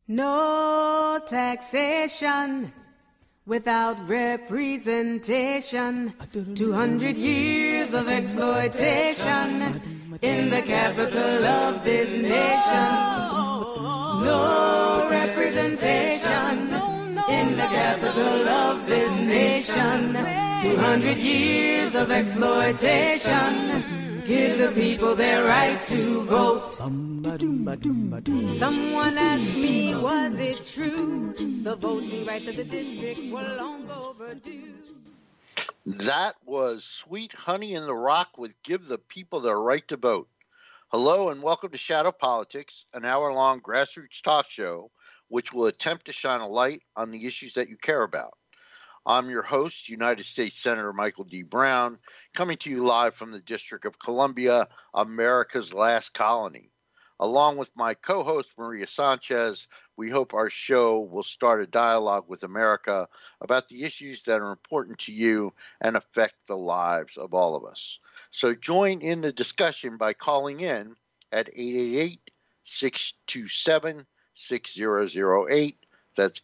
No taxation without representation. 200 years of exploitation in the capital of this nation. No representation in the capital of this nation. 200 years of exploitation. Give the people their right to vote. Someone asked me, was it true? The voting rights of the district were long overdue. That was Sweet Honey in the Rock with Give the People Their Right to Vote. Hello and welcome to Shadow Politics, an hour-long grassroots talk show which will attempt to shine a light on the issues that you care about. I'm your host, United States Senator Michael D. Brown, coming to you live from the District of Columbia, America's last colony. Along with my co-host, Maria Sanchez, we hope our show will start a dialogue with America about the issues that are important to you and affect the lives of all of us. So join in the discussion by calling in at 888-627-6008. That's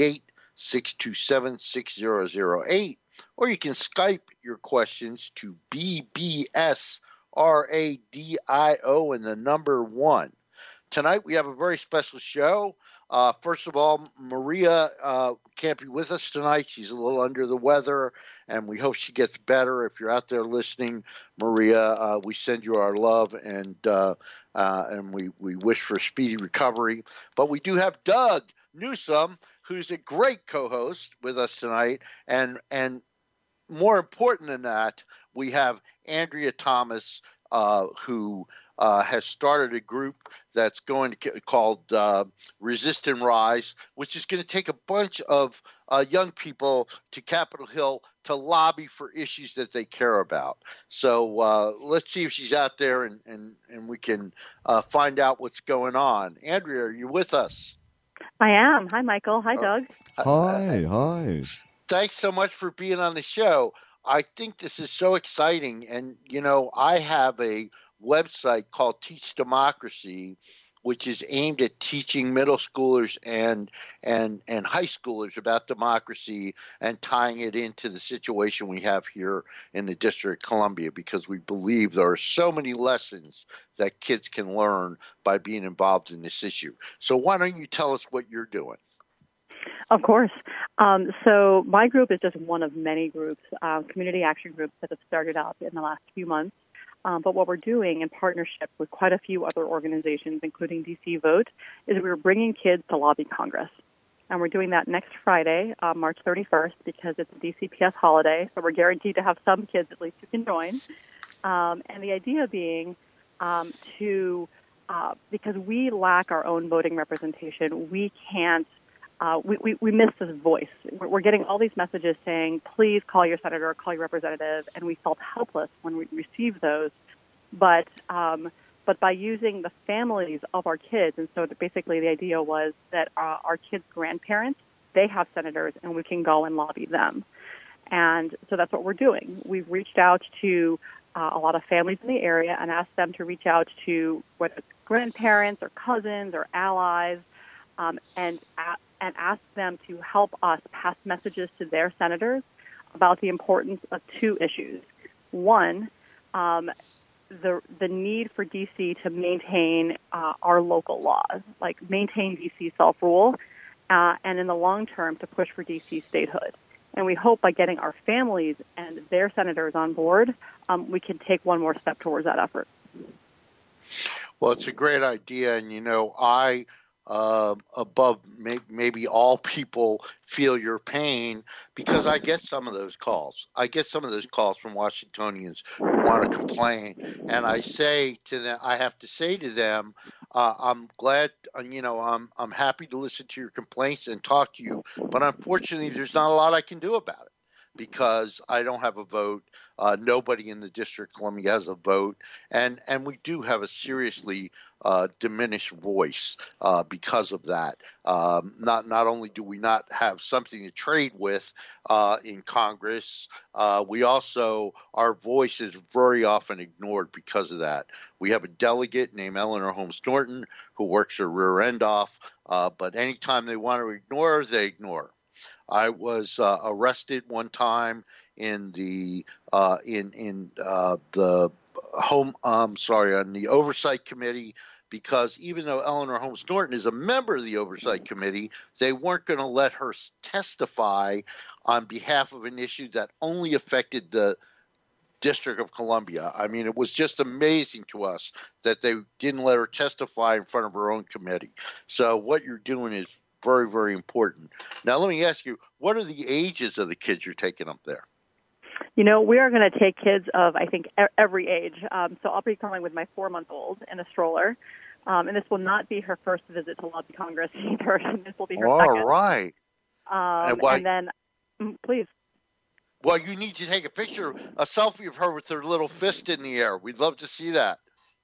888-627-6008. Or you can Skype your questions to BBS RADIO and the number 1. Tonight we have a very special show. First of all, Maria can't be with us tonight. She's a little under the weather, and we hope she gets better. If you're out there listening, Maria, we send you our love, and we wish for speedy recovery. But we do have Doug Newsom, who's a great co-host with us tonight, and more important than that, we have Andrea Thomas, who has started a group that's going to called Resist and Rise, which is going to take a bunch of young people to Capitol Hill to lobby for issues that they care about. So let's see if she's out there and we can find out what's going on. Andrea, are you with us? I am. Hi, Michael. Hi, Doug. Hi. Thanks so much for being on the show. I think this is so exciting. And, you know, I have a website called Teach Democracy, which is aimed at teaching middle schoolers and high schoolers about democracy and tying it into the situation we have here in the District of Columbia, because we believe there are so many lessons that kids can learn by being involved in this issue. So why don't you tell us what you're doing? Of course. So my group is just one of many groups, community action groups that have started up in the last few months. But what we're doing in partnership with quite a few other organizations, including DC Vote, is we're bringing kids to lobby Congress. And we're doing that next Friday, March 31st, because it's a DCPS holiday. So we're guaranteed to have some kids at least who can join. And the idea being because we lack our own voting representation, we can't we miss this voice. We're getting all these messages saying, please call your senator or call your representative, and we felt helpless when we received those. But by using the families of our kids, and so basically the idea was that our kids' grandparents, they have senators, and we can go and lobby them. And so that's what we're doing. We've reached out to a lot of families in the area and asked them to reach out to whether it's grandparents or cousins or allies, and ask them to help us pass messages to their senators about the importance of two issues. One, the need for D.C. to maintain our local laws, like maintain D.C. self-rule, and in the long term to push for D.C. statehood. And we hope by getting our families and their senators on board, we can take one more step towards that effort. Well, it's a great idea, and you know, I above maybe all people feel your pain, because I get some of those calls. I get some of those calls from Washingtonians who want to complain, and I say to them, I have to say to them, I'm glad, you know, I'm happy to listen to your complaints and talk to you, but unfortunately, there's not a lot I can do about it, because I don't have a vote. Nobody in the District of Columbia has a vote, and we do have a seriously diminished voice because of that. Not only do we not have something to trade with in Congress, we also, our voice is very often ignored because of that. We have a delegate named Eleanor Holmes Norton who works her rear end off, but anytime they want to ignore her, they ignore her. I was arrested one time in the on the Oversight Committee, because even though Eleanor Holmes Norton is a member of the Oversight Committee, they weren't going to let her testify on behalf of an issue that only affected the District of Columbia. I mean, it was just amazing to us that they didn't let her testify in front of her own committee. So what you're doing is very, very important. Now, let me ask you, what are the ages of the kids you're taking up there? You know, we are going to take kids of, I think, every age. So I'll be coming with my 4-month-old in a stroller. And this will not be her first visit to Lobby Congress either. This will be her second. All right. And then, please. Well, you need to take a selfie of her with her little fist in the air. We'd love to see that.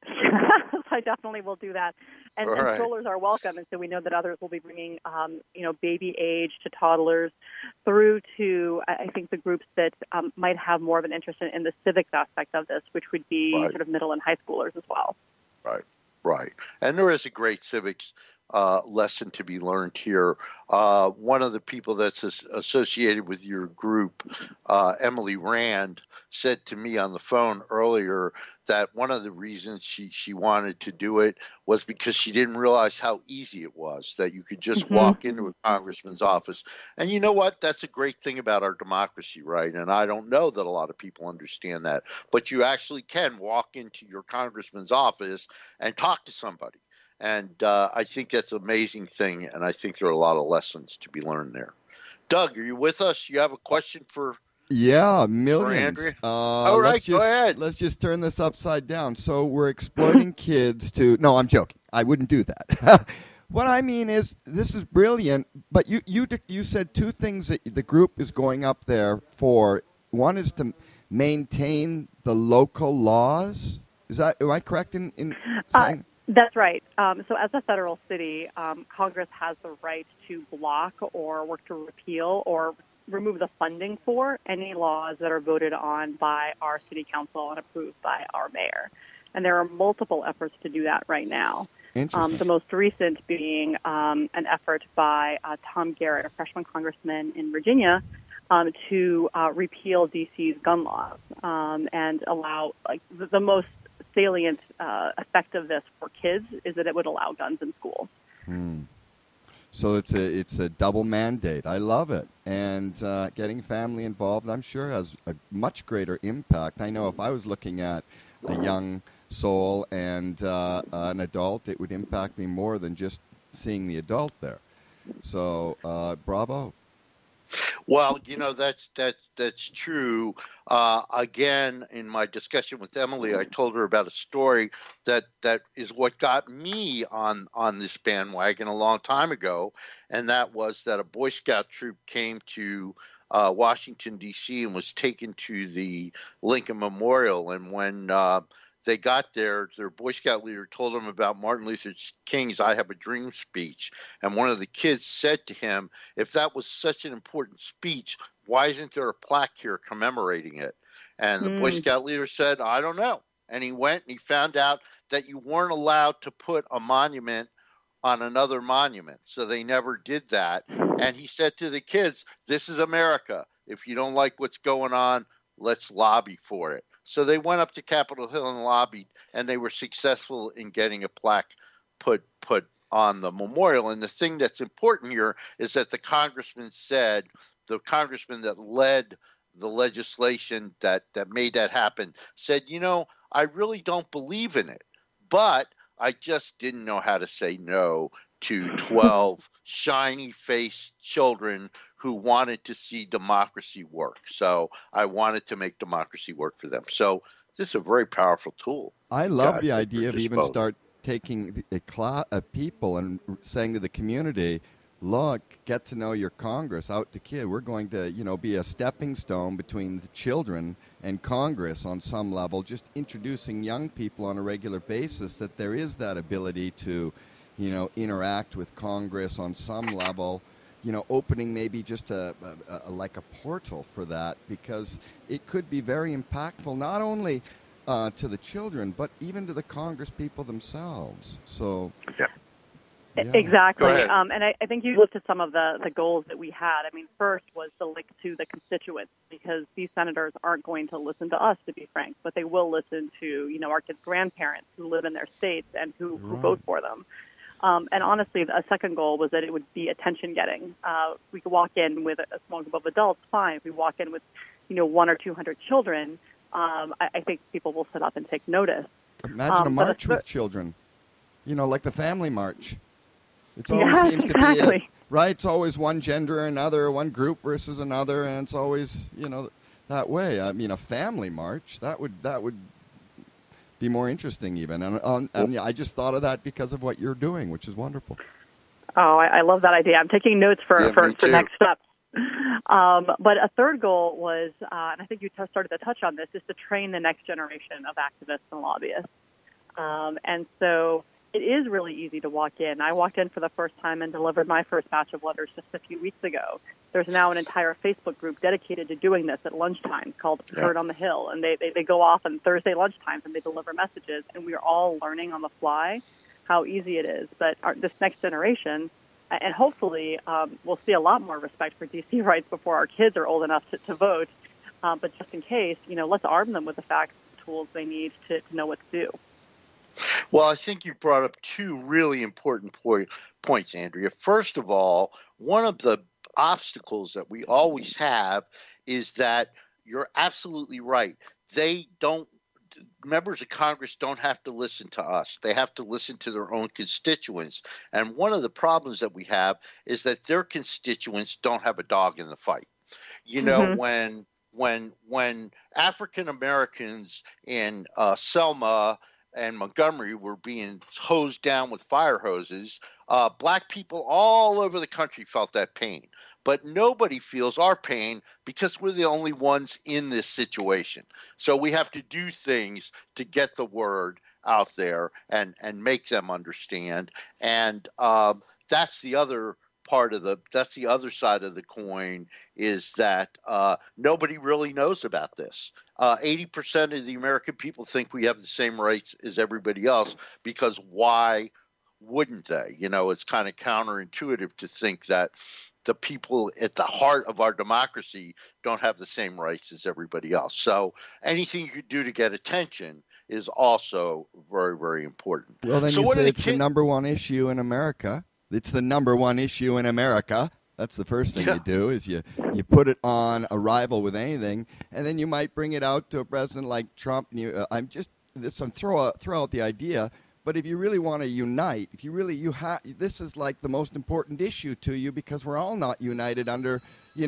I definitely will do that. And strollers are welcome, and so we know that others will be bringing, baby age to toddlers through to, I think, the groups that might have more of an interest in the civics aspect of this, which would be sort of middle and high schoolers as well. Right. And there is a great civics lesson to be learned here. One of the people that's associated with your group, Emily Rand, said to me on the phone earlier that one of the reasons she wanted to do it was because she didn't realize how easy it was, that you could just walk into a congressman's office. And you know what? That's a great thing about our democracy, right? And I don't know that a lot of people understand that. But you actually can walk into your congressman's office and talk to somebody. And I think that's an amazing thing, and I think there are a lot of lessons to be learned there. Doug, are you with us? You have a question for Yeah, millions. All right, go ahead. Let's just turn this upside down. So we're exploiting kids to – no, I'm joking. I wouldn't do that. What I mean is this is brilliant, but you said two things that the group is going up there for. One is to maintain the local laws. Am I correct in saying – That's right. So as a federal city, Congress has the right to block or work to repeal or remove the funding for any laws that are voted on by our city council and approved by our mayor. And there are multiple efforts to do that right now. The most recent being an effort by Tom Garrett, a freshman congressman in Virginia, to repeal D.C.'s gun laws and allow the most salient effect of this for kids is that it would allow guns in school. So it's a double mandate. I love it. And getting family involved, I'm sure, has a much greater impact. I know if I was looking at a young soul and an adult, it would impact me more than just seeing the adult there. So bravo. Well, that's true. Again, in my discussion with Emily, I told her about a story that is what got me on this bandwagon a long time ago, and that was that a Boy Scout troop came to Washington, D.C. and was taken to the Lincoln Memorial. And when they got there, their Boy Scout leader told them about Martin Luther King's I Have a Dream speech. And one of the kids said to him, if that was such an important speech, why isn't there a plaque here commemorating it? And the Boy Scout leader said, I don't know. And he went and he found out that you weren't allowed to put a monument on another monument. So they never did that. And he said to the kids, this is America. If you don't like what's going on, let's lobby for it. So they went up to Capitol Hill and lobbied, and they were successful in getting a plaque put on the memorial. And the thing that's important here is that the congressman that led the legislation that made that happen said, I really don't believe in it, but I just didn't know how to say no to 12 shiny-faced children who wanted to see democracy work. So I wanted to make democracy work for them. So this is a very powerful tool. I love the idea of even start taking a people and saying to the community, look, get to know your Congress, out to kid. We're going to, be a stepping stone between the children and Congress on some level, just introducing young people on a regular basis that there is that ability to, interact with Congress on some level, opening maybe just like a portal for that, because it could be very impactful, not only to the children, but even to the Congress people themselves. So, yeah. Exactly. And I think you listed some of the goals that we had. I mean, first was the link to the constituents, because these senators aren't going to listen to us, to be frank, but they will listen to, our kids' grandparents who live in their states and who vote for them. And honestly, a second goal was that it would be attention-getting. We could walk in with a small group of adults, fine. If we walk in with, 100 or 200 children, I think people will sit up and take notice. Imagine a march with children, like the family march. It always seems to be, right? It's always one gender or another, one group versus another, and it's always, that way. I mean, a family march, that would be more interesting even. And I just thought of that because of what you're doing, which is wonderful. Oh, I love that idea. I'm taking notes for next steps. But a third goal was, and I think you started to touch on this, is to train the next generation of activists and lobbyists. And so it is really easy to walk in. I walked in for the first time and delivered my first batch of letters just a few weeks ago. There's now an entire Facebook group dedicated to doing this at lunchtime called Bird on the Hill. And they go off on Thursday lunchtimes and they deliver messages. And we are all learning on the fly how easy it is. But this next generation, and hopefully we'll see a lot more respect for D.C. rights before our kids are old enough to vote. But just in case, let's arm them with the facts and tools they need to know what to do. Well, I think you brought up two really important points, Andrea. First of all, one of the obstacles that we always have is that you're absolutely right. Members of Congress don't have to listen to us. They have to listen to their own constituents. And one of the problems that we have is that their constituents don't have a dog in the fight. When African Americans in Selma and Montgomery were being hosed down with fire hoses, black people all over the country felt that pain. But nobody feels our pain because we're the only ones in this situation. So we have to do things to get the word out there and make them understand. And that's the other that's the other side of the coin, is that nobody really knows about this. 80% of the American people think we have the same rights as everybody else, because why wouldn't they? It's kind of counterintuitive to think that the people at the heart of our democracy don't have the same rights as everybody else. So anything you could do to get attention is also very, very important. Well, then you say it's the number one issue in America. It's the number one issue in America. That's the first thing you do, is you put it on arrival with anything, and then you might bring it out to a president like Trump. And throw out the idea. But if you really want to unite, this is like the most important issue to you, because we're all not united under,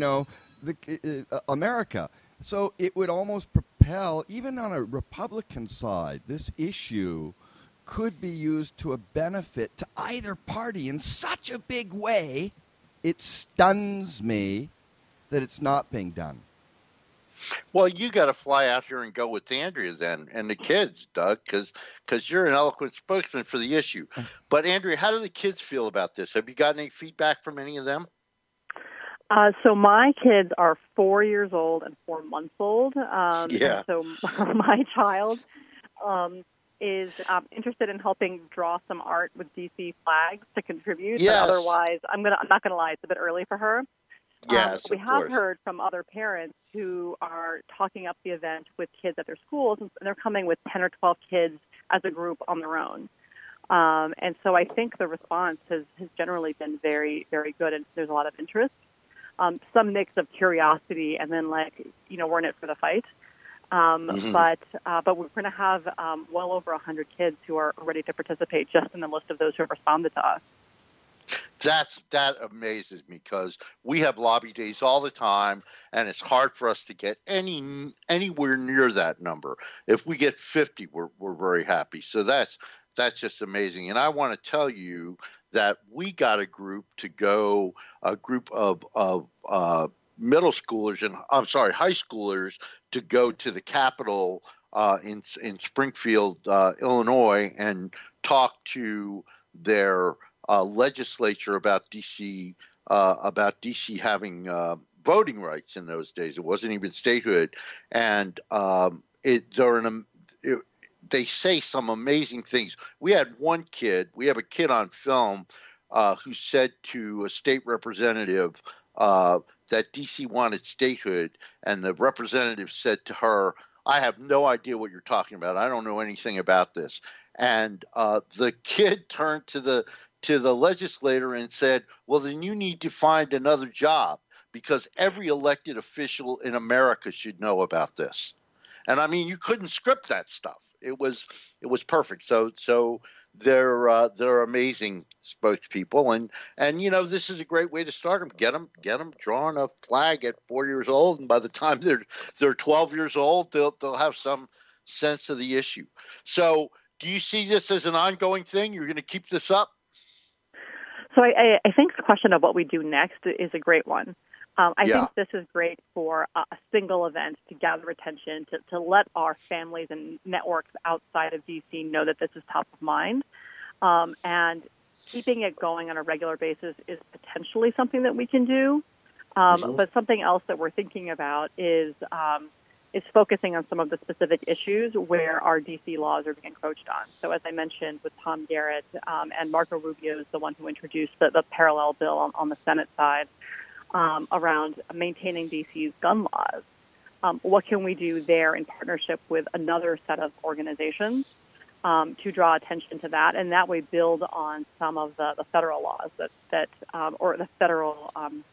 America. So it would almost propel, even on a Republican side, this issue could be used to a benefit to either party in such a big way, it stuns me that it's not being done. Well, you got to fly out here and go with Andrea then, and the kids, Doug, because you're an eloquent spokesman for the issue. But Andrea, how do the kids feel about this? Have you gotten any feedback from any of them? So my kids are 4 years old and 4 months old. So my child is interested in helping draw some art with DC flags to contribute. Yes. But otherwise, I'm not going to lie, it's a bit early for her. Yes, we have heard from other parents who are talking up the event with kids at their schools, and they're coming with 10 or 12 kids as a group on their own. And so I think the response has generally been very, very good, and there's a lot of interest. Some mix of curiosity and then we're in it for the fight. But we're going to have well over 100 kids who are ready to participate, just in the list of those who have responded to us. That amazes me, because we have lobby days all the time, and it's hard for us to get anywhere near that number. If we get 50, we're very happy. So that's just amazing. And I want to tell you that we got a group of middle schoolers and high schoolers to go to the Capitol in Springfield, Illinois, and talk to their legislature about DC having voting rights in those days. It wasn't even statehood, and they say some amazing things. We have a kid on film who said to a state representative that DC wanted statehood, and the representative said to her, "I have no idea what you're talking about. I don't know anything about this." And the kid turned to the legislator and said, "Well, then you need to find another job, because every elected official in America should know about this." And I mean, you couldn't script that stuff. It was perfect. So they're amazing spokespeople, and this is a great way to start them. Get them drawing a flag at 4 years old, and by the time they're 12 years old, they'll have some sense of the issue. So, do you see this as an ongoing thing? You're going to keep this up? So I think the question of what we do next is a great one. I think this is great for a single event to gather attention, to let our families and networks outside of D.C. know that this is top of mind. And keeping it going on a regular basis is potentially something that we can do. But something else that we're thinking about is focusing on some of the specific issues where our D.C. laws are being encroached on. So as I mentioned with Tom Garrett, and Marco Rubio is the one who introduced the parallel bill on the Senate side, around maintaining D.C.'s gun laws. What can we do there in partnership with another set of organizations to draw attention to that, and that way build on some of the federal laws or the federal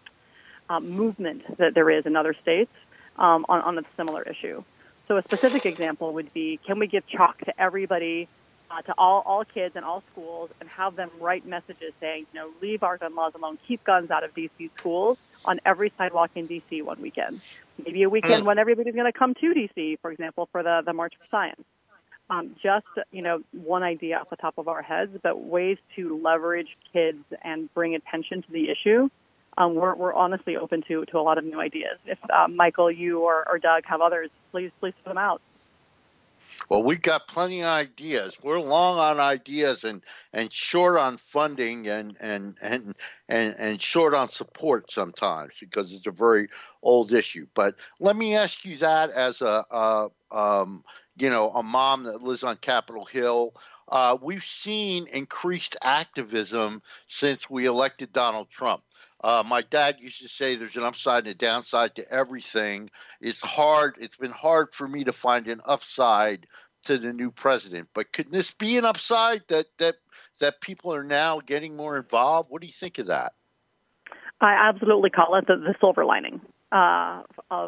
movement that there is in other states on a similar issue. So a specific example would be, can we give chalk to everybody, to all kids in all schools, and have them write messages saying, leave our gun laws alone, keep guns out of D.C. schools on every sidewalk in D.C. one weekend. Maybe a weekend when everybody's going to come to D.C., for example, for the March for Science. Just, one idea off the top of our heads, but ways to leverage kids and bring attention to the issue. We're honestly open to a lot of new ideas. If Michael, you or Doug have others, please put them out. Well, we've got plenty of ideas. We're long on ideas and short on funding and short on support sometimes, because it's a very old issue. But let me ask you that as a mom that lives on Capitol Hill. We've seen increased activism since we elected Donald Trump. My dad used to say there's an upside and a downside to everything. It's been hard for me to find an upside to the new president. But could this be an upside that people are now getting more involved? What do you think of that? I absolutely call it the silver lining of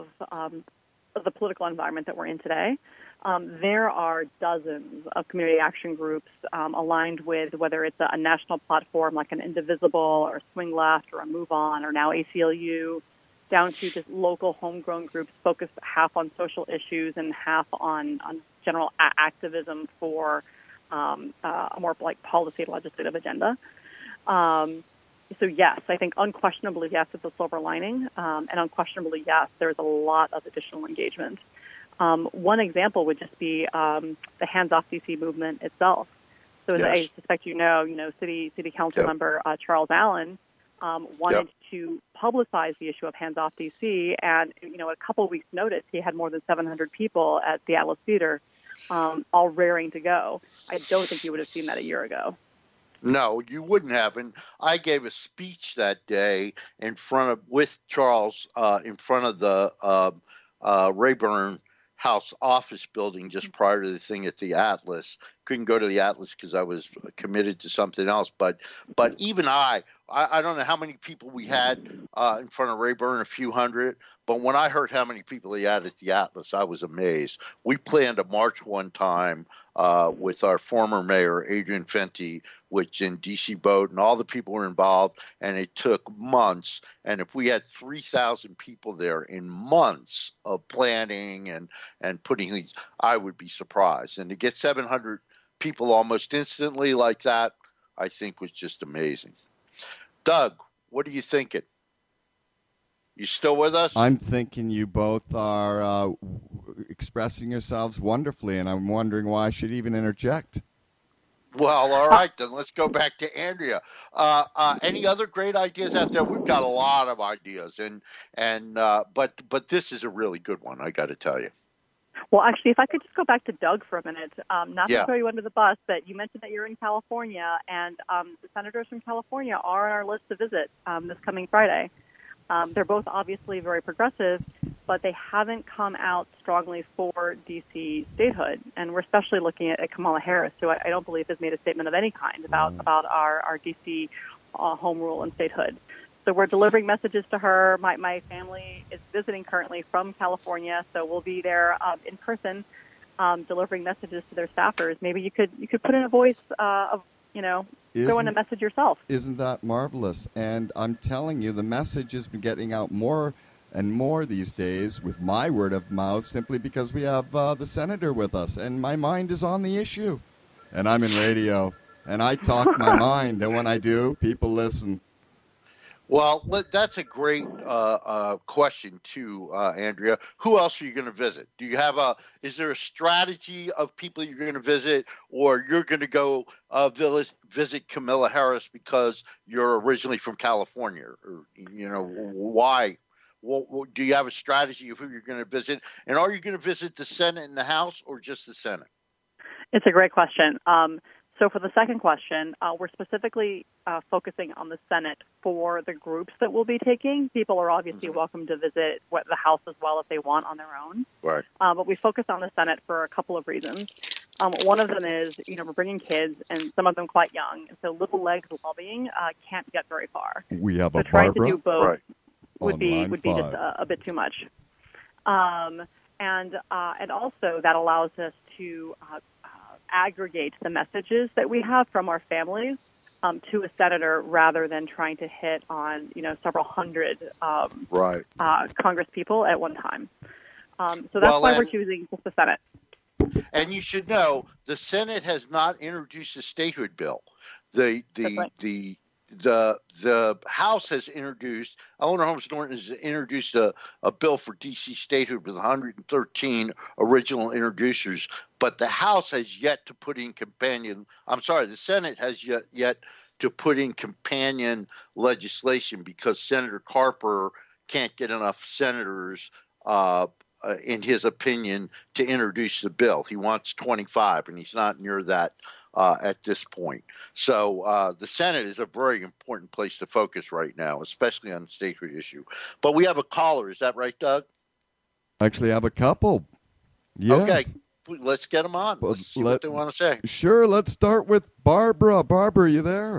the political environment that we're in today. There are dozens of community action groups aligned with, whether it's a national platform like an Indivisible or Swing Left or a Move On or now ACLU, down to just local homegrown groups focused half on social issues and half on general activism for a more like policy legislative agenda. So yes, I think unquestionably yes, it's a silver lining, and unquestionably yes, there's a lot of additional engagement. One example would just be the Hands Off DC movement itself. So as I suspect City Council member Charles Allen wanted to publicize the issue of Hands Off DC, and a couple of weeks' notice, he had more than 700 people at the Atlas Theater, all raring to go. I don't think you would have seen that a year ago. No, you wouldn't have. And I gave a speech that day with Charles in front of the Rayburn House office building just prior to the thing at the Atlas. Couldn't go to the Atlas because I was committed to something else. But even I don't know how many people we had in front of Rayburn, a few hundred. But when I heard how many people he had at the Atlas, I was amazed. We planned a march one time with our former mayor, Adrian Fenty, which in D.C. Boat, and all the people were involved, and it took months. And if we had 3,000 people there in months of planning and putting things, I would be surprised. And to get 700 people almost instantly like that, I think was just amazing. Doug, what are you thinking? You still with us? I'm thinking you both are expressing yourselves wonderfully, and I'm wondering why I should even interject. Well, all right, then let's go back to Andrea. Any other great ideas out there? We've got a lot of ideas, but this is a really good one, I got to tell you. Well, actually, if I could just go back to Doug for a minute, not Yeah. to throw you under the bus, but you mentioned that you're in California, and the senators from California are on our list to visit this coming Friday. They're both obviously very progressive, but they haven't come out strongly for D.C. statehood. And we're especially looking at Kamala Harris, who I don't believe has made a statement of any kind about our D.C. Home rule and statehood. So we're delivering messages to her. My family is visiting currently from California, so we'll be there in person delivering messages to their staffers. Maybe you could put in a voice of, throw in a message yourself. Isn't that marvelous? And I'm telling you, the message has been getting out more and more these days with my word of mouth, simply because we have the senator with us, and my mind is on the issue. And I'm in radio, and I talk my mind, and when I do, people listen. Well, that's a great question too, Andrea. Who else are you going to visit? Do you have is there a strategy of people you're going to visit, or you're going to go visit Kamala Harris because you're originally from California? Or, why? Well, do you have a strategy of who you're going to visit? And are you going to visit the Senate and the House, or just the Senate? It's a great question. So for the second question, we're specifically focusing on the Senate for the groups that we'll be taking. People are obviously welcome to visit the House as well if they want on their own. Right. But we focus on the Senate for a couple of reasons. One of them is, we're bringing kids, and some of them quite young, and so little legs lobbying can't get very far. We have so a trying Barbara to do both right. would be just a bit too much. And also that allows us to aggregate the messages that we have from our families to a senator, rather than trying to hit on several hundred Congress people at one time. So that's why we're choosing just the Senate. And you should know the Senate has not introduced a statehood bill. The House has introduced, Eleanor Holmes Norton has introduced a bill for D.C. statehood with 113 original introducers, but the House has yet to put in the Senate has yet to put in companion legislation, because Senator Carper can't get enough senators, in his opinion, to introduce the bill. He wants 25, and he's not near that at this point. So the Senate is a very important place to focus right now, especially on the statehood issue. But we have a caller. Is that right, Doug? Actually, I have a couple. Yes. Okay. Let's get them on. Let's see what they want to say. Sure. Let's start with Barbara. Barbara, are you there?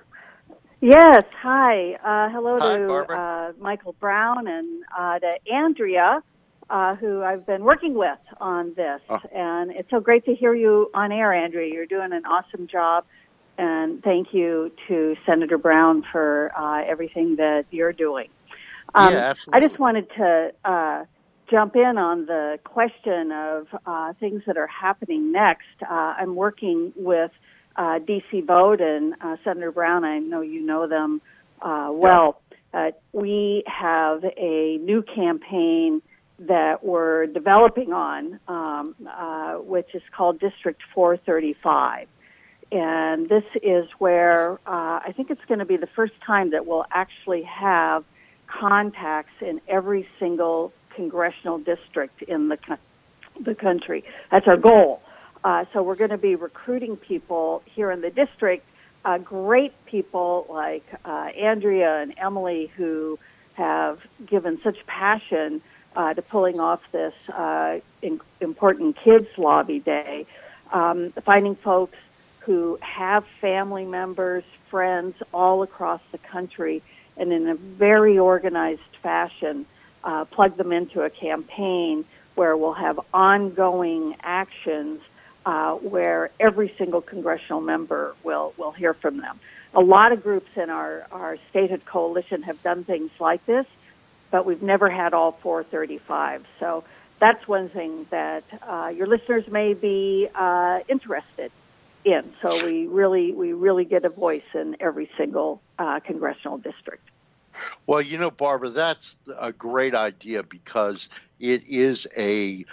Yes. Hi. Hello to Michael Brown and to Andrea, who I've been working with on this. And it's so great to hear you on air, Andrea. You're doing an awesome job. And thank you to Senator Brown for everything that you're doing. Yeah, absolutely. I just wanted to jump in on the question of things that are happening next. I'm working with D.C. Vote and Senator Brown. I know you know them well. We have a new campaign that we're developing on, which is called District 435. And this is where I think it's going to be the first time that we'll actually have contacts in every single congressional district in the country. That's our goal. So we're going to be recruiting people here in the district, great people like Andrea and Emily, who have given such passion to pulling off this important kids lobby day, finding folks who have family members, friends all across the country, and in a very organized fashion, plug them into a campaign where we'll have ongoing actions where every single congressional member will hear from them. A lot of groups in our statehood coalition have done things like this, but we've never had all 435. So that's one thing that your listeners may be interested in. So we really get a voice in every single congressional district. Well, Barbara, that's a great idea because it is a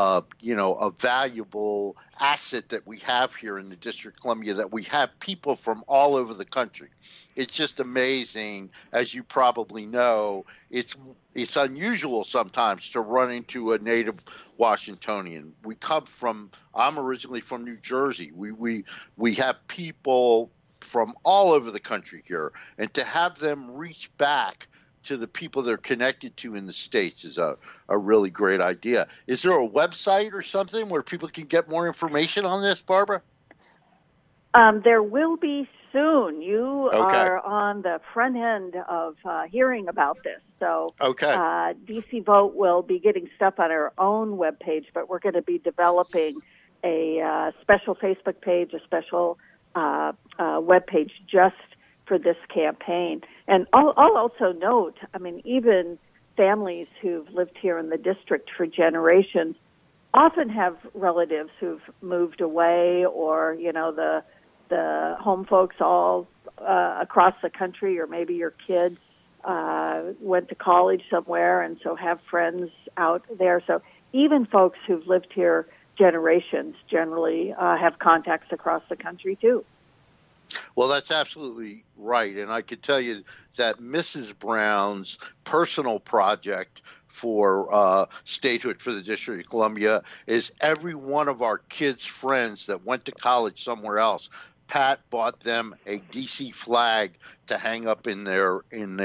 valuable asset that we have here in the District of Columbia, that we have people from all over the country. It's just amazing, as you probably know. It's unusual sometimes to run into a native Washingtonian. I'm originally from New Jersey. We have people from all over the country here, and to have them reach back to the people they're connected to in the States is a really great idea. Is there a website or something where people can get more information on this, Barbara? There will be soon. You are on the front end of hearing about this. So DC Vote will be getting stuff on our own webpage, but we're going to be developing a special Facebook page, a special webpage just for this campaign. And I'll also note, even families who've lived here in the district for generations often have relatives who've moved away, or the home folks all across the country, or maybe your kids went to college somewhere and so have friends out there. So even folks who've lived here generations generally have contacts across the country too. Well, that's absolutely right. And I could tell you that Mrs. Brown's personal project for statehood for the District of Columbia is every one of our kids' friends that went to college somewhere else. Pat bought them a DC flag to hang up in their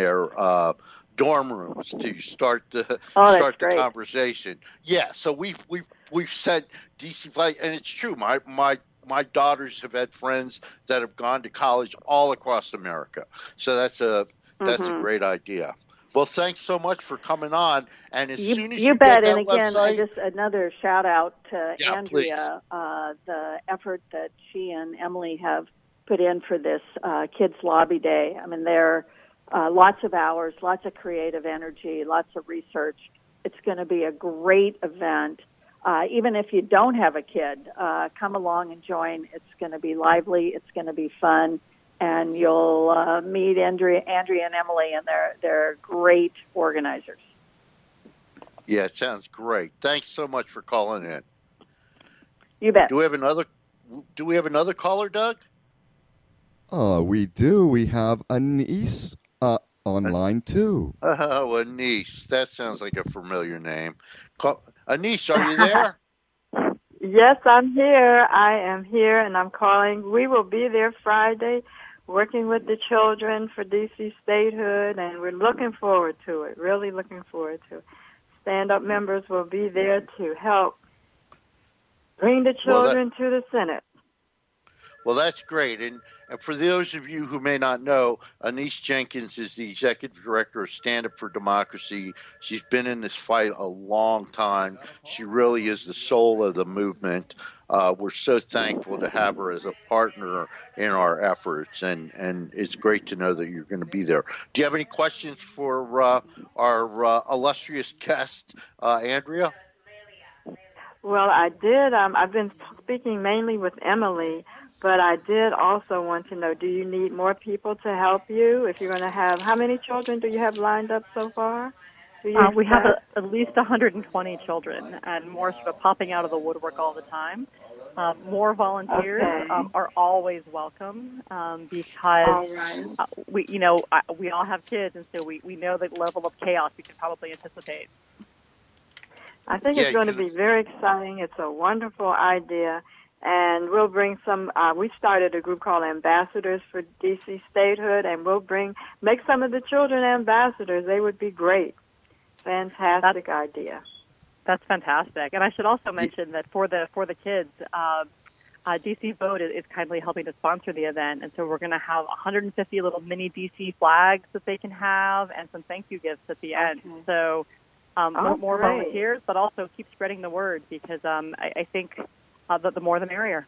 dorm rooms to start the conversation. Yeah, so we've sent DC flag, and it's true. My daughters have had friends that have gone to college all across America. So that's a great idea. Well, thanks so much for coming on. And as soon as you bet. get that and again, website, just another shout out to Andrea, the effort that she and Emily have put in for this Kids Lobby Day. There are lots of hours, lots of creative energy, lots of research. It's going to be a great event. Even if you don't have a kid, come along and join. It's going to be lively. It's going to be fun. And you'll meet Andrea and Emily, and they're great organizers. Yeah, it sounds great. Thanks so much for calling in. You bet. Do we have another caller, Doug? We do. We have Anise online too. Oh, Anise. That sounds like a familiar name. Anise, are you there? Yes, I'm here. I am here, and I'm calling. We will be there Friday working with the children for DC statehood, and we're looking forward to it, really looking forward to it. Stand-up members will be there to help bring the children to the Senate. Well, that's great. And for those of you who may not know, Anise Jenkins is the executive director of Stand Up for Democracy. She's been in this fight a long time. She really is the soul of the movement. We're so thankful to have her as a partner in our efforts, and it's great to know that you're going to be there. Do you have any questions for our illustrious guest, Andrea? Well, I did. I've been speaking mainly with Emily, but I did also want to know, do you need more people to help you? If you're going to have, how many children do you have lined up so far? We have at least 120 children, and more sort of popping out of the woodwork all the time. More volunteers are always welcome because we all have kids, and so we know the level of chaos we can probably anticipate. I think it's going to be very exciting. It's a wonderful idea. And we'll bring some, we started a group called Ambassadors for DC Statehood, and we'll make some of the children ambassadors. They would be great. Fantastic idea. That's fantastic. And I should also mention that for the kids, DC Vote is kindly helping to sponsor the event. And so we're going to have 150 little mini DC flags that they can have and some thank you gifts at the end. So more volunteers, but also keep spreading the word because I think the more the merrier.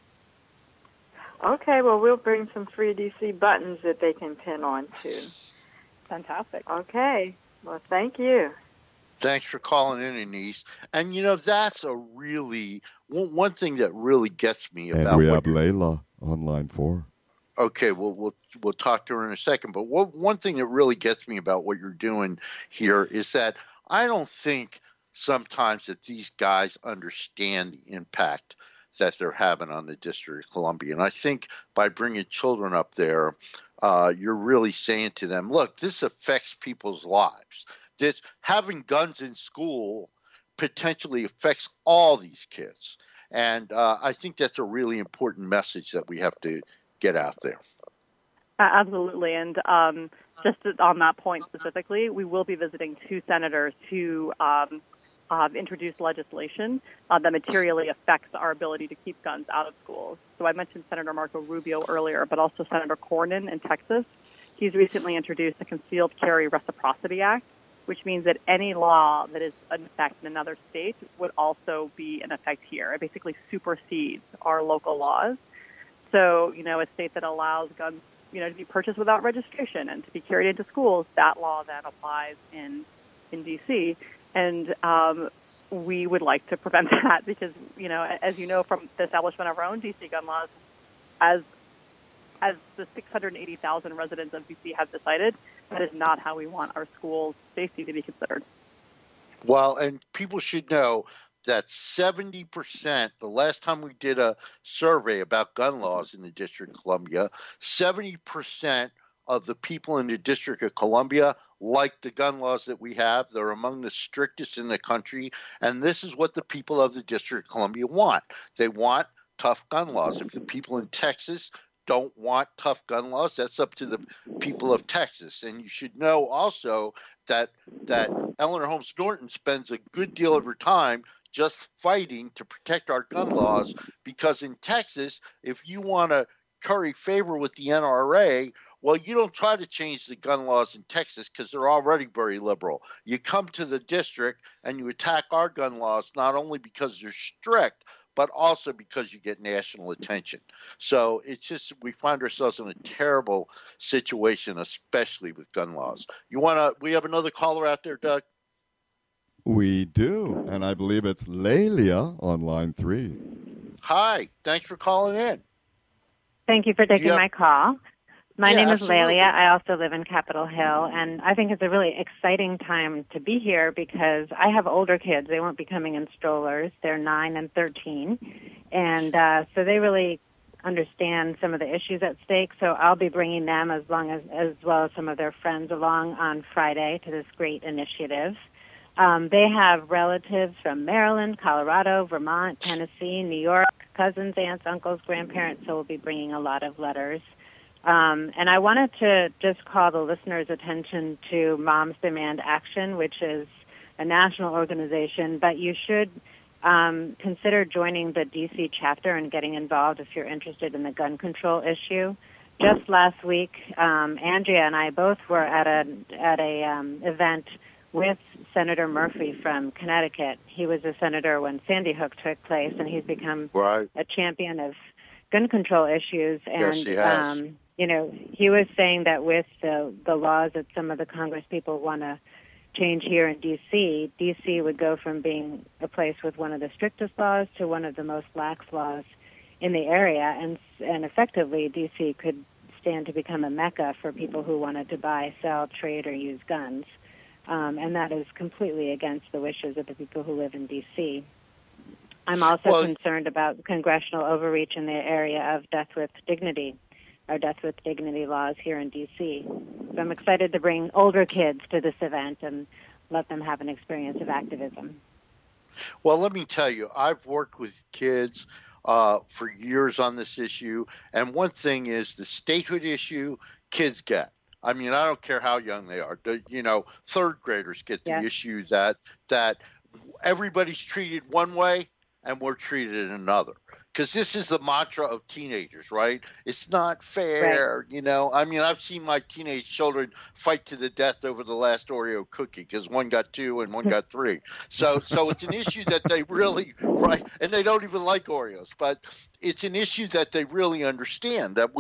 Okay, well, we'll bring some free DC buttons that they can pin on too. Fantastic. Okay, well, thank you. Thanks for calling in, Anise. And, that's a really, one thing that really gets me about And we have Layla. on line 4. Okay, we'll talk to her in a second. But one thing that really gets me about what you're doing here is that I don't think sometimes that these guys understand the impact that they're having on the District of Columbia. And I think by bringing children up there, you're really saying to them, look, this affects people's lives. This, having guns in school potentially affects all these kids. And I think that's a really important message that we have to get out there. Absolutely. And just on that point specifically, we will be visiting 2 senators who introduce legislation that materially affects our ability to keep guns out of schools. So I mentioned Senator Marco Rubio earlier, but also Senator Cornyn in Texas. He's recently introduced the Concealed Carry Reciprocity Act, which means that any law that is in effect in another state would also be in effect here. It basically supersedes our local laws. So, a state that allows guns, to be purchased without registration and to be carried into schools, that law then applies in D.C. And we would like to prevent that because, as you know from the establishment of our own D.C. gun laws, as the 680,000 residents of D.C. have decided, that is not how we want our schools' safety to be considered. Well, and people should know that 70%, the last time we did a survey about gun laws in the District of Columbia, 70% of the people in the District of Columbia like the gun laws that we have. They're among the strictest in the country, and this is what the people of the District of Columbia want. They want tough gun laws. If the people in Texas don't want tough gun laws, that's up to the people of Texas. And you should know also that Eleanor Holmes Norton spends a good deal of her time just fighting to protect our gun laws, because in Texas, if you want to curry favor with the NRA, well, you don't try to change the gun laws in Texas because they're already very liberal. You come to the district and you attack our gun laws, not only because they're strict, but also because you get national attention. So it's just, we find ourselves in a terrible situation, especially with gun laws. We have another caller out there, Doug? We do, and I believe it's Lelia on line 3. Hi, thanks for calling in. Thank you for taking my call. My name is absolutely. Lelia. I also live in Capitol Hill, and I think it's a really exciting time to be here because I have older kids. They won't be coming in strollers. They're 9 and 13, and so they really understand some of the issues at stake. So I'll be bringing them as well as some of their friends along on Friday to this great initiative. They have relatives from Maryland, Colorado, Vermont, Tennessee, New York, cousins, aunts, uncles, grandparents, so we'll be bringing a lot of letters. And I wanted to just call the listeners' attention to Moms Demand Action, which is a national organization, but you should consider joining the D.C. chapter and getting involved if you're interested in the gun control issue. Just last week, Andrea and I both were at a event with Senator Murphy from Connecticut. He was a senator when Sandy Hook took place, and he's become a champion of gun control issues. And, yes, he has. He was saying that with the laws that some of the Congress people want to change here in D.C., D.C. would go from being a place with one of the strictest laws to one of the most lax laws in the area, and effectively D.C. could stand to become a mecca for people who wanted to buy, sell, trade, or use guns. And that is completely against the wishes of the people who live in D.C. I'm also concerned about congressional overreach in the area of death with dignity, our death with dignity laws here in D.C. So I'm excited to bring older kids to this event and let them have an experience of activism. Well, let me tell you, I've worked with kids for years on this issue, and one thing is the statehood issue kids get. I mean, I don't care how young they are. Third graders get the issue that everybody's treated one way and we're treated another. Because this is the mantra of teenagers, right? It's not fair, I mean, I've seen my teenage children fight to the death over the last Oreo cookie because one got 2 and one got 3. So it's an issue that they really, right, and they don't even like Oreos, but it's an issue that they really understand, that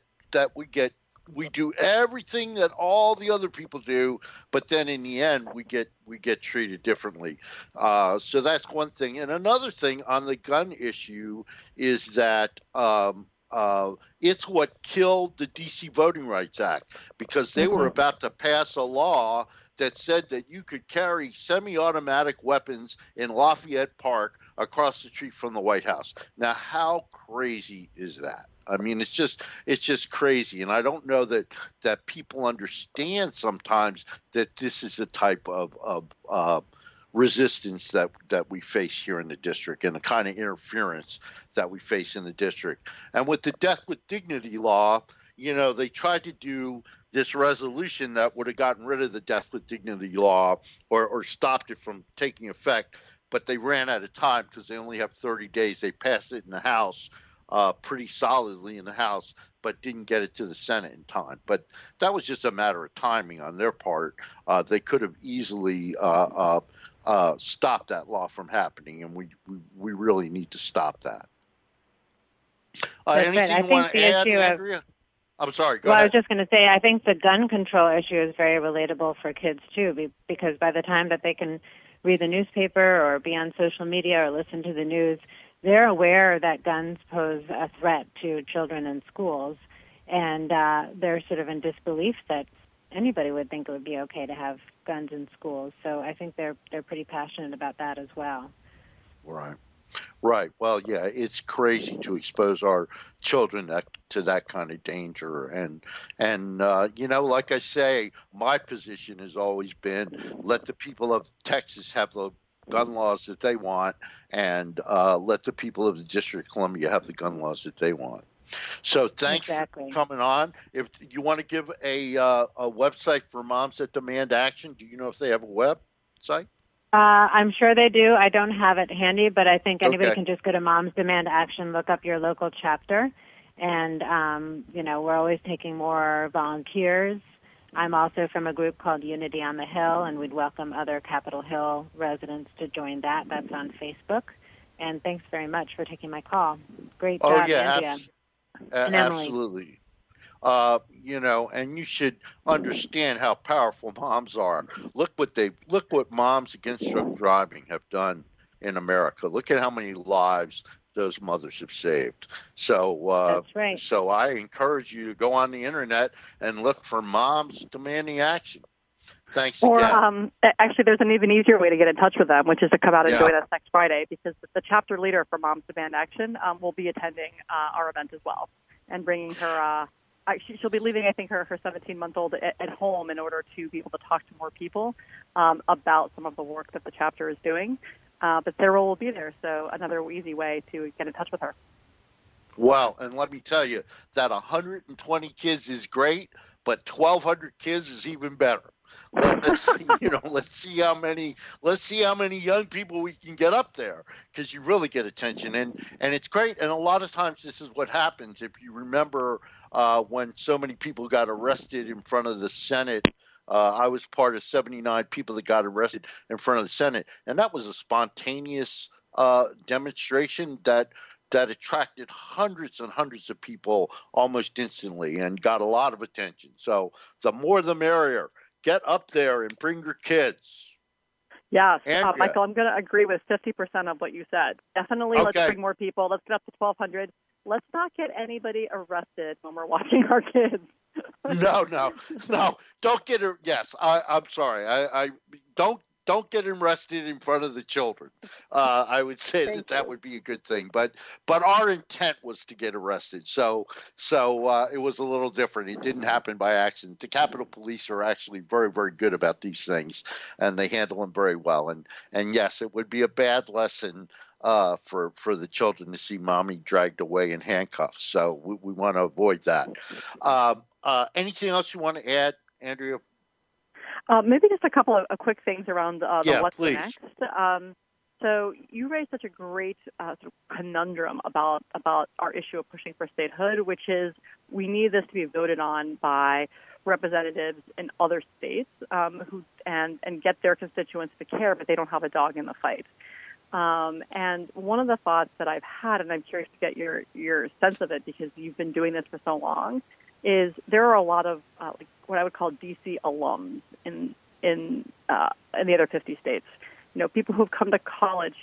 we do everything that all the other people do, but then in the end we get treated differently. So that's one thing. And another thing on the gun issue is that it's what killed the D.C. Voting Rights Act, because they were about to pass a law that said that you could carry semi-automatic weapons in Lafayette Park across the street from the White House. Now, how crazy is that? I mean, it's just crazy, and I don't know that people understand sometimes that this is the type of resistance that we face here in the district, and the kind of interference that we face in the district. And with the Death with Dignity law, they tried to do this resolution that would have gotten rid of the Death with Dignity law or stopped it from taking effect, but they ran out of time because they only have 30 days. They passed it in the House pretty solidly in the House, but didn't get it to the Senate in time. But that was just a matter of timing on their part. They could have easily stop that law from happening, and we really need to stop that. Anything you want to add, Andrea? I'm sorry, go ahead. I was just going to say, I think the gun control issue is very relatable for kids, too, because by the time that they can read the newspaper or be on social media or listen to the news, they're aware that guns pose a threat to children in schools, and they're sort of in disbelief that anybody would think it would be okay to have guns in schools. So I think they're pretty passionate about that as well. Right. Well, yeah, it's crazy to expose our children to that kind of danger. And like I say, my position has always been let the people of Texas have the gun laws that they want, and let the people of the District of Columbia have the gun laws that they want. So thanks for coming on. If you want to give a website for Moms That Demand Action, do you know if they have a website? I'm sure they do. I don't have it handy, but I think anybody can just go to Moms Demand Action, look up your local chapter, and, we're always taking more volunteers. I'm also from a group called Unity on the Hill, and we'd welcome other Capitol Hill residents to join that. That's on Facebook. And thanks very much for taking my call. Great job, Andrea. Absolutely. And you should understand how powerful moms are. Look what Moms Against Drunk Driving have done in America. Look at how many lives those mothers have saved. So that's right. So I encourage you to go on the internet and look for Moms Demanding Action. Thanks again. Actually, there's an even easier way to get in touch with them, which is to come out and join us next Friday, because the chapter leader for Moms Demand Action will be attending our event as well, and bringing her. She'll be leaving, I think, her 17-month-old at home in order to be able to talk to more people about some of the work that the chapter is doing. But Sarah will be there, so another easy way to get in touch with her. Well, and let me tell you that 120 kids is great, but 1,200 kids is even better. Let's see how many young people we can get up there, because you really get attention, and it's great. And a lot of times this is what happens. If you remember when so many people got arrested in front of the Senate, I was part of 79 people that got arrested in front of the Senate, and that was a spontaneous demonstration that attracted hundreds and hundreds of people almost instantly and got a lot of attention. So the more the merrier. Get up there and bring your kids. Yes, Michael, I'm going to agree with 50% of what you said. Definitely, Let's bring more people. Let's get up to 1,200. Let's not get anybody arrested when we're watching our kids. No. Don't get her. Yes, I'm sorry. I don't get arrested in front of the children. I would say that would be a good thing. But our intent was to get arrested. So it was a little different. It didn't happen by accident. The Capitol Police are actually very, very good about these things, and they handle them very well. And yes, it would be a bad lesson for the children to see mommy dragged away in handcuffs. So we want to avoid that. Anything else you want to add, Andrea? Maybe just a couple of quick things around the what's please. Next. So you raised such a great sort of conundrum about our issue of pushing for statehood, which is we need this to be voted on by representatives in other states who get their constituents to care, but they don't have a dog in the fight. And one of the thoughts that I've had, and I'm curious to get your sense of it because you've been doing this for so long, is there are a lot of what I would call DC alums in the other 50 states. People who've come to college here,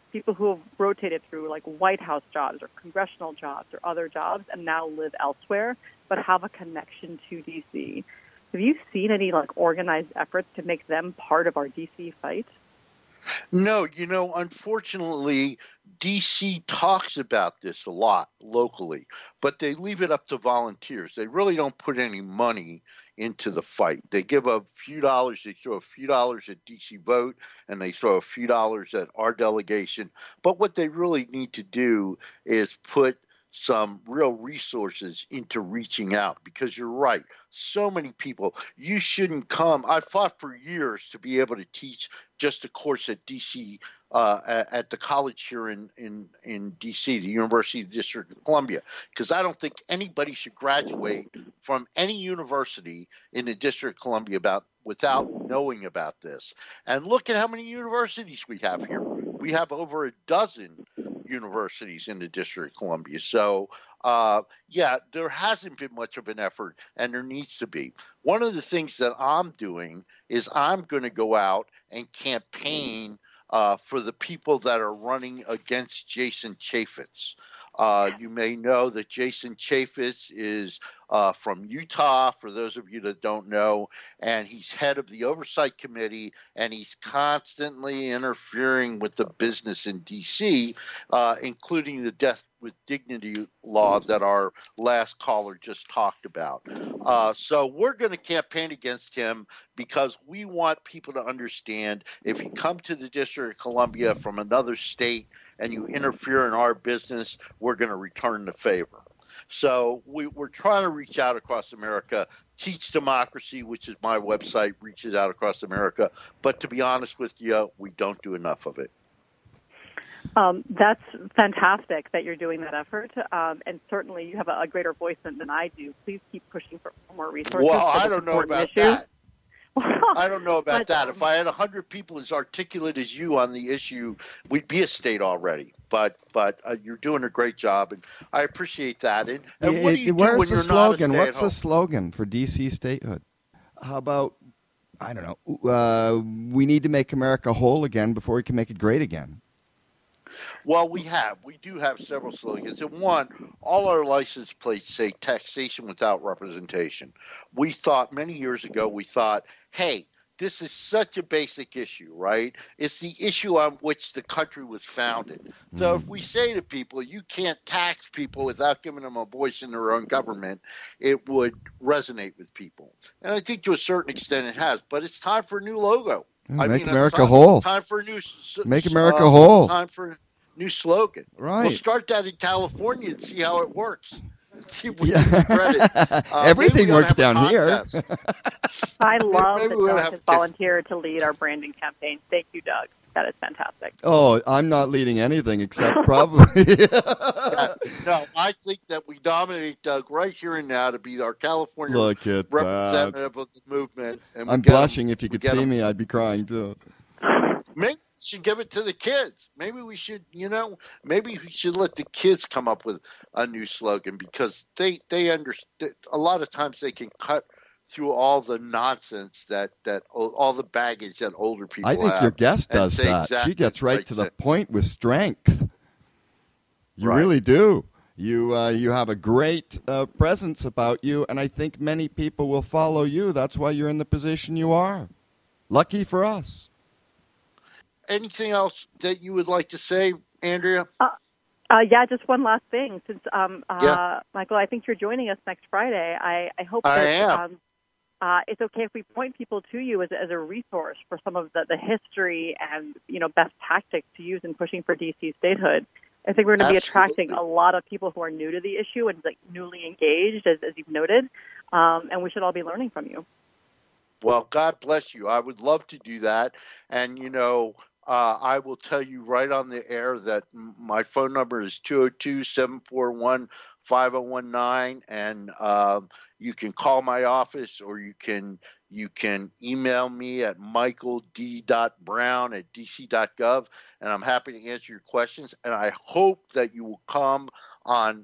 people who have rotated through like White House jobs or congressional jobs or other jobs and now live elsewhere but have a connection to D.C. Have you seen any like organized efforts to make them part of our D.C. fight? No, unfortunately, DC talks about this a lot locally, but they leave it up to volunteers. They really don't put any money into the fight. They give a few dollars, they throw a few dollars at DC Vote, and they throw a few dollars at our delegation. But what they really need to do is put some real resources into reaching out, because you're right. So many people, you shouldn't come. I fought for years to be able to teach just a course at DC, at the college here in DC, the University of the District of Columbia, because I don't think anybody should graduate from any university in the District of Columbia without knowing about this. And look at how many universities we have here. We have over a dozen universities in the District of Columbia. So, there hasn't been much of an effort, and there needs to be. One of the things that I'm doing is I'm going to go out and campaign for the people that are running against Jason Chaffetz. You may know that Jason Chaffetz is from Utah, for those of you that don't know, and he's head of the Oversight Committee, and he's constantly interfering with the business in D.C., including the Death with Dignity law that our last caller just talked about. So we're going to campaign against him because we want people to understand, if you come to the District of Columbia from another state and you interfere in our business, we're going to return the favor. So we're trying to reach out across America. Teach Democracy, which is my website, reaches out across America. But to be honest with you, we don't do enough of it. That's fantastic that you're doing that effort, and certainly you have a greater voice than I do. Please keep pushing for more resources. Well, I don't know about that. I don't know about that. If I had 100 people as articulate as you on the issue, we'd be a state already. But you're doing a great job, and I appreciate that. And what do you do when you're not a stay-at-home? What's the slogan for D.C. statehood? How about, I don't know, we need to make America whole again before we can make it great again? Well, we do have several slogans. And one, all our license plates say taxation without representation. Many years ago, hey, this is such a basic issue, right? It's the issue on which the country was founded. So if we say to people, you can't tax people without giving them a voice in their own government, it would resonate with people. And I think to a certain extent it has. But it's time for a new logo. Make America whole. Time for a new Make America whole. Time for a new slogan. Right. We'll start that in California and see how it works. See if we can credit. Everything works down here. I love that Doug has volunteered to lead our branding campaign. Thank you, Doug. That is fantastic. Oh, I'm not leading anything except probably. No, I think that we nominate Doug right here and now to be our California representative of the movement. And I'm blushing. If you could see me, I'd be crying too. Maybe we should give it to the kids. Maybe we should, maybe we should let the kids come up with a new slogan, because they understand. A lot of times they can cut through all the nonsense that all the baggage that older people have. I think your guest does that. Exactly she gets right to the point with strength. You really do. You have a great presence about you, and I think many people will follow you. That's why you're in the position you are. Lucky for us. Anything else that you would like to say, Andrea? Just one last thing. Since Michael, I think you're joining us next Friday. I hope that I am. It's okay if we point people to you as a resource for some of the history and best tactics to use in pushing for DC statehood. I think we're going to be attracting a lot of people who are new to the issue and newly engaged, as you've noted, and we should all be learning from you. Well, God bless you. I would love to do that, and I will tell you right on the air that my phone number is 202-741-5019, and you can call my office, or you can email me at michaeld.brown@dc.gov, and I'm happy to answer your questions. And I hope that you will come on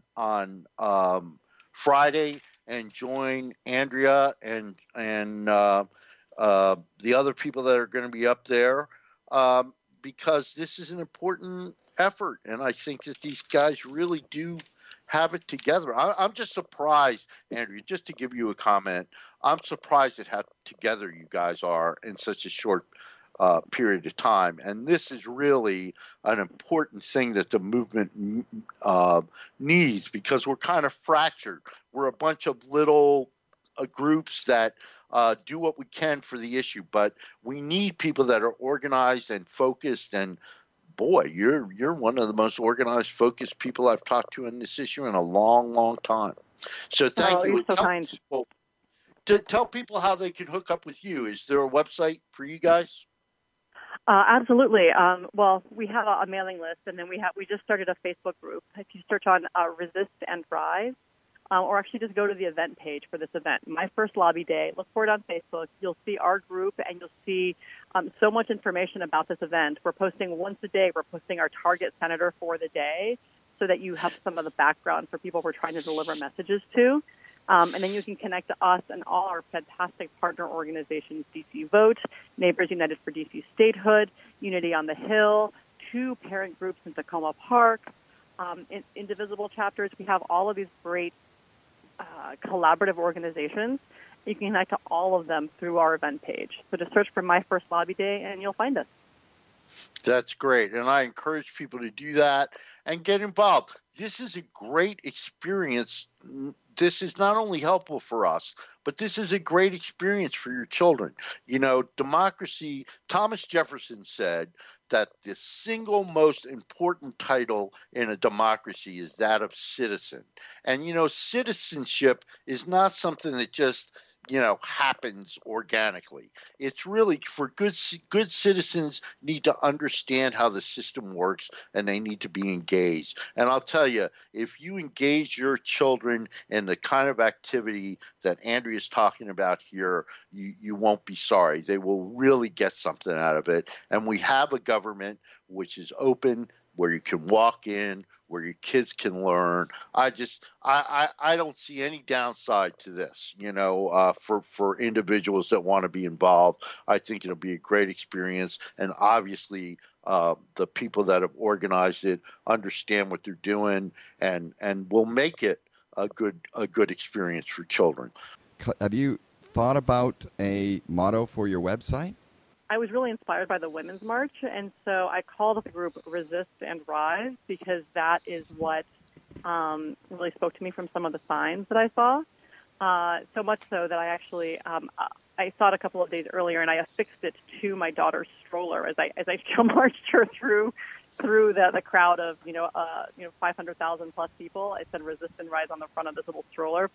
Friday and join Andrea and the other people that are going to be up there, because this is an important effort, and I think that these guys really do have it together. I'm just surprised, Andrea, just to give you a comment, I'm surprised at how together you guys are in such a short period of time. And this is really an important thing that the movement needs, because we're kind of fractured. We're a bunch of little groups that do what we can for the issue, but we need people that are organized and focused. And boy, you're one of the most organized, focused people I've talked to on this issue in a long, long time. So thank you. You're so kind. Tell people how they can hook up with you. Is there a website for you guys? Absolutely. Well, we have a mailing list, and then we just started a Facebook group. If you search on Resist and Rise, or actually just go to the event page for this event, My First Lobby Day, look for it on Facebook. You'll see our group, and you'll see so much information about this event. We're posting once a day. We're posting our target senator for the day, so that you have some of the background for people we're trying to deliver messages to. And then you can connect to us and all our fantastic partner organizations, DC Vote, Neighbors United for DC Statehood, Unity on the Hill, 2 parent groups in Tacoma Park, indivisible chapters. We have all of these great collaborative organizations. You can connect to all of them through our event page. So just search for My First Lobby Day, and you'll find us. That's great. And I encourage people to do that and get involved. This is a great experience. This is not only helpful for us, but this is a great experience for your children. You know, democracy, Thomas Jefferson said that the single most important title in a democracy is that of citizen. And, you know, citizenship is not something that just happens organically. It's really for good citizens need to understand how the system works, and they need to be engaged. And I'll tell you, if you engage your children in the kind of activity that Andrea's talking about here, you won't be sorry. They will really get something out of it. And we have a government which is open, where you can walk in, where your kids can learn. I don't see any downside to this, for individuals that want to be involved. I think it'll be a great experience. And obviously, the people that have organized it understand what they're doing and will make it a good experience for children. Have you thought about a motto for your website? I was really inspired by the Women's March, and so I called the group Resist and Rise, because that is what really spoke to me from some of the signs that I saw. So much so that I actually I saw it a couple of days earlier, and I affixed it to my daughter's stroller as I marched her through the crowd of 500,000 plus people. I said Resist and Rise on the front of this little stroller.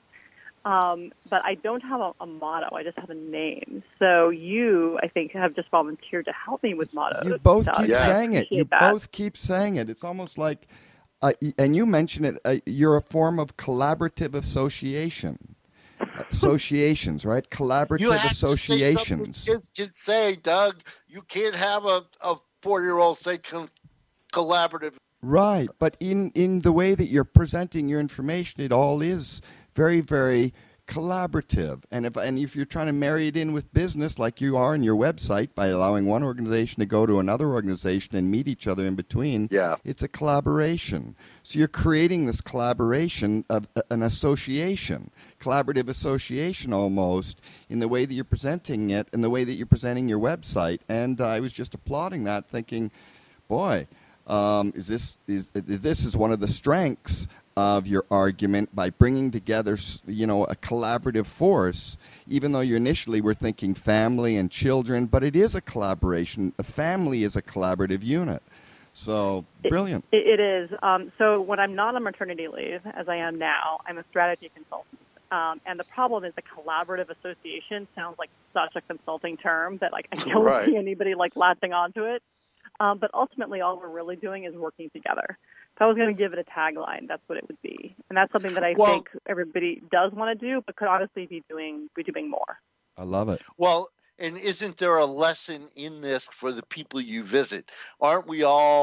But I don't have a motto. I just have a name. So you, I think, have just volunteered to help me with mottos. You both keep saying it. You both keep saying it. It's almost like, and you mentioned it, you're a form of collaborative association. Associations, right? Collaborative associations. You have to say something kids can say, Doug. You can't have a 4-year-old say collaborative. Right, but in the way that you're presenting your information, it all is very, very collaborative. And if you're trying to marry it in with business like you are in your website by allowing one organization to go to another organization and meet each other in between, it's a collaboration. So you're creating this collaboration of an association, collaborative association almost, in the way that you're presenting it and the way that you're presenting your website. And I was just applauding that, thinking, boy, this is one of the strengths of your argument by bringing together, a collaborative force, even though you initially were thinking family and children, but it is a collaboration. A family is a collaborative unit. So, brilliant. It is. So when I'm not on maternity leave, as I am now, I'm a strategy consultant. And the problem is the collaborative association sounds like such a consulting term that I don't see anybody latching onto it. But ultimately, all we're really doing is working together. If I was going to give it a tagline, that's what it would be. And that's something that I think everybody does want to do, but could honestly be doing more. I love it. Well, and isn't there a lesson in this for the people you visit? Aren't we all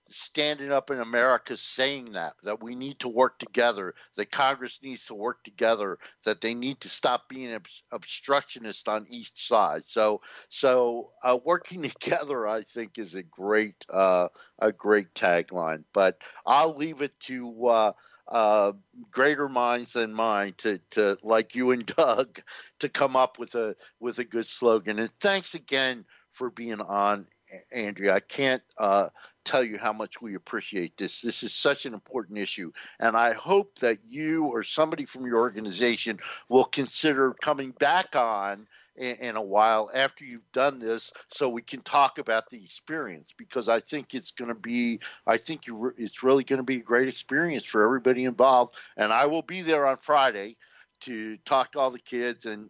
standing up in America saying that we need to work together, that Congress needs to work together, that they need to stop being obstructionist on each side. So working together, I think, is a great tagline. But I'll leave it to greater minds than mine to like you and Doug to come up with a good slogan. And thanks again for being on, Andrea. I can't tell you how much we appreciate this. This is such an important issue, and I hope that you or somebody from your organization will consider coming back on in a while after you've done this, so we can talk about the experience, because I think it's going to be, it's really going to be a great experience for everybody involved. And I will be there on Friday to talk to all the kids and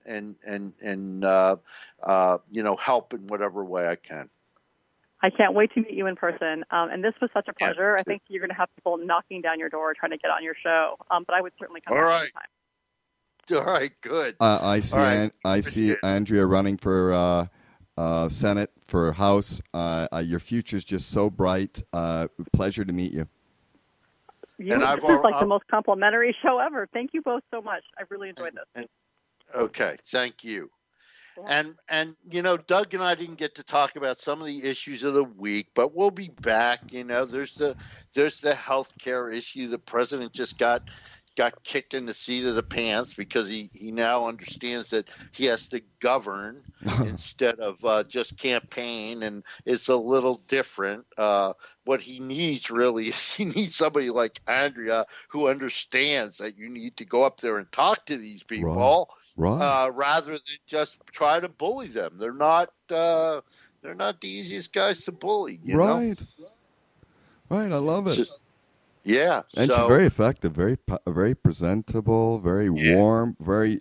help in whatever way I can. I can't wait to meet you in person. And this was such a pleasure. I think you're going to have people knocking down your door trying to get on your show. But I would certainly come back anytime. All right, good. I see Andrea running for Senate, for House. Your future's just so bright. Pleasure to meet you. This is like the most complimentary show ever. Thank you both so much. I really enjoyed this. Okay, thank you. And Doug and I didn't get to talk about some of the issues of the week, but we'll be back. There's the healthcare issue. The president just got kicked in the seat of the pants because he now understands that he has to govern instead of just campaign, and it's a little different. What he needs really is he needs somebody like Andrea who understands that you need to go up there and talk to these people. Right. Rather than just try to bully them. They're not the easiest guys to bully. You know? Right. I love it. Yeah, and she's very effective, very presentable, very warm, very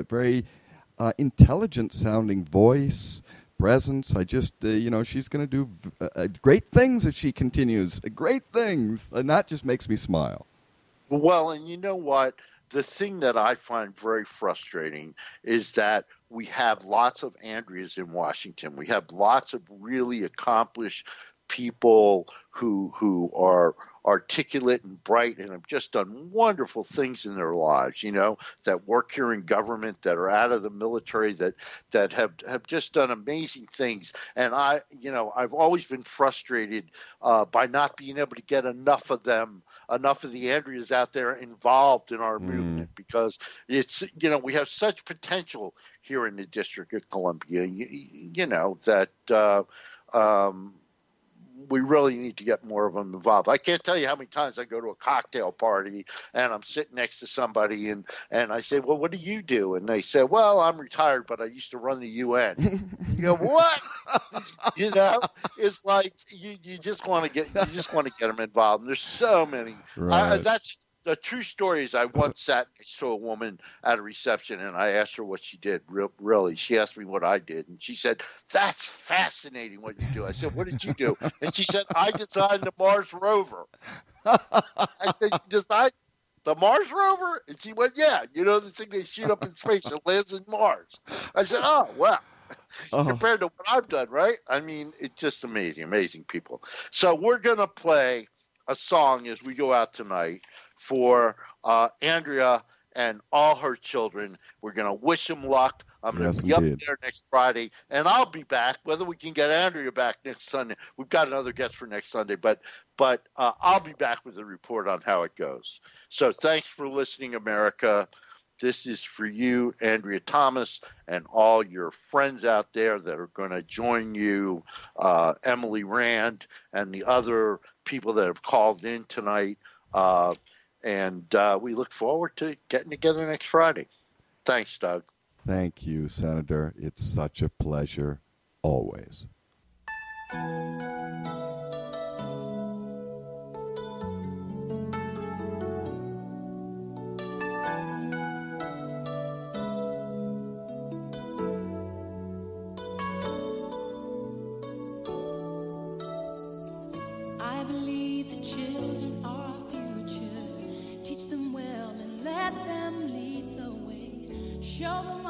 intelligent sounding voice, presence. I just, she's going to do great things if she continues. Great things, and that just makes me smile. Well, and you know what? The thing that I find very frustrating is that we have lots of Andreas in Washington. We have lots of really accomplished people who are articulate and bright and have just done wonderful things in their lives, that work here in government, that are out of the military, that have just done amazing things. And I've always been frustrated by not being able to get enough of the Andreas out there involved in our movement, because it's, we have such potential here in the District of Columbia, that we really need to get more of them involved. I can't tell you how many times I go to a cocktail party and I'm sitting next to somebody and I say, well, what do you do? And they say, well, I'm retired, but I used to run the UN. You go, what? It's like you just want to get them involved. And there's so many. Right. That's the true story. Is I once sat next to a woman at a reception and I asked her what she did. Really, she asked me what I did, and she said, "That's fascinating what you do." I said, "What did you do?" And she said, "I designed the Mars rover." I said, "You designed the Mars rover?" And she went, "Yeah, the thing they shoot up in space that lands in Mars." I said, "Oh, wow." Compared to what I've done, right? I mean, it's just amazing people. So we're gonna play a song as we go out tonight for Andrea and all her children. We're going to wish them luck. I'm going to be up there next Friday, and I'll be back. Whether we can get Andrea back next Sunday, we've got another guest for next Sunday, but I'll be back with a report on how it goes. So thanks for listening, America. This is for you, Andrea Thomas, and all your friends out there that are going to join you, Emily Rand, and the other people that have called in tonight. And we look forward to getting together next Friday. Thanks, Doug. Thank you, Senator. It's such a pleasure, always. I believe the children are our future. Teach them well and let them lead the way. Show them